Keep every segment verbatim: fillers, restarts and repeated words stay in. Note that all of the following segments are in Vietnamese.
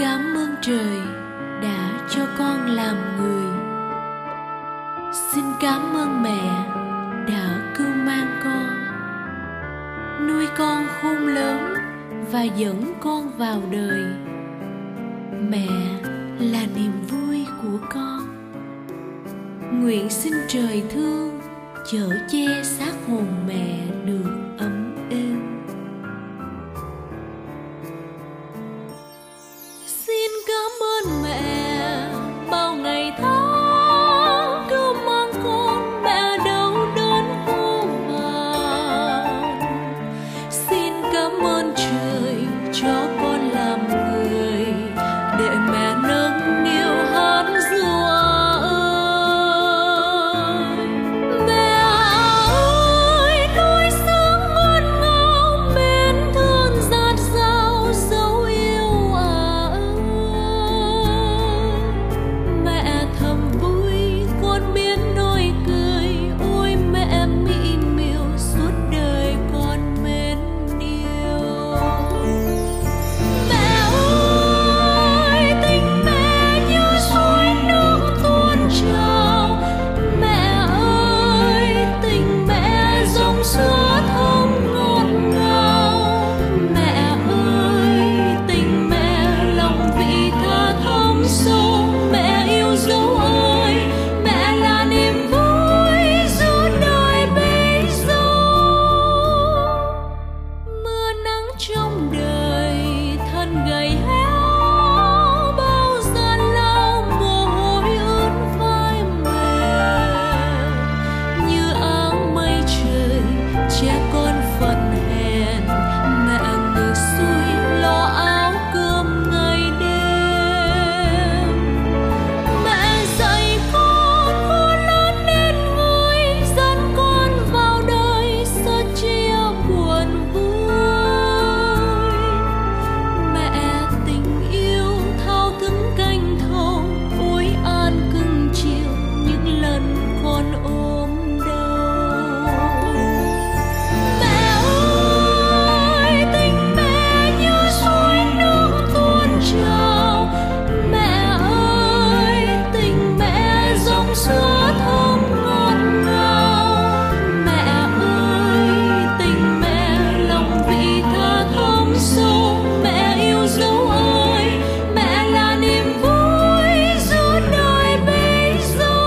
cảm ơn trời đã cho con làm người. Xin cảm ơn mẹ đã cưu mang con, nuôi con khôn lớn và dẫn con vào đời. Mẹ là niềm vui của con. Nguyện xin trời thương chở che xác hồn mẹ được ấm êm. Xin cảm ơn mẹ bao ngày tháng cứu mang con mẹ đâu đớn khô vàng. Xin cảm ơn trời cho con làm người để mẹ nâng niu hát ru ơi. Mẹ ơi, núi sương ngọt ngào mến thương dạt dào dấu yêu à ơi. Mẹ thầm vui con biết nỗi cười, ôi mẹ mỹ miều suốt đời con mến yêu. Mẹ ơi, tình mẹ như suối nước tuôn trào. Mẹ ơi, tình mẹ dòng suối thơm ngọt ngào. Mẹ ơi, tình mẹ lòng vị tha thắm sâu. Mẹ yêu dấu ơi, mẹ là niềm vui giữa đời bấy dâu. Mưa nắng trong đời thân gầy héo, bao gian lao mồ hôi ướt vai mềm. Như áng mây trời che con phận hèn, mẹ ngược xuôi lo áo cơm ngày đêm. Mẹ dạy con khôn lớn nên người, dẫn con vào đời sớt chia buồn vui. Mẹ tình yêu thao thức canh thâu, ôi an cưng chiều những lần con ốm đau. Mẹ ơi, tình mẹ như suối nước tuôn trào. Mẹ ơi, tình mẹ dòng sữa thơm ngọt ngào. Mẹ ơi, tình mẹ lòng vị tha thắm sâu. Mẹ yêu dấu ơi, mẹ là niềm vui giữa đời bấy dâu.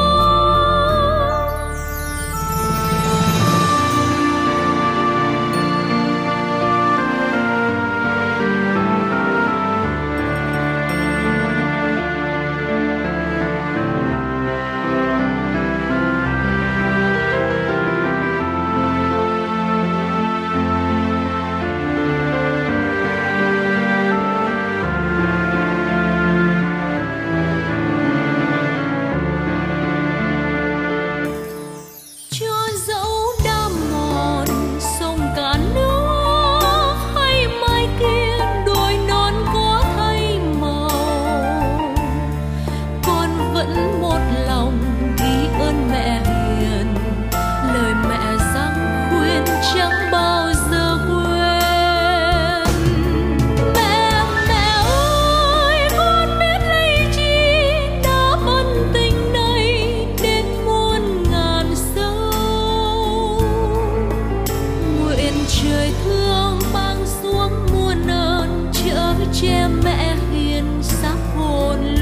Cho dẫu đã mòn sông cả nước, hay mai kia đồi non có thay màu, con vẫn một lòng ghi ơn mẹ hiền. Lời mẹ dặn khuyên chẳng bao giờ quên. Mẹ, mẹ ơi, con biết lấy chi đã ân tình này đến muôn ngàn sâu. Nguyện trời thương ban xuống muôn ơn, chở che mẹ hiền xác hồn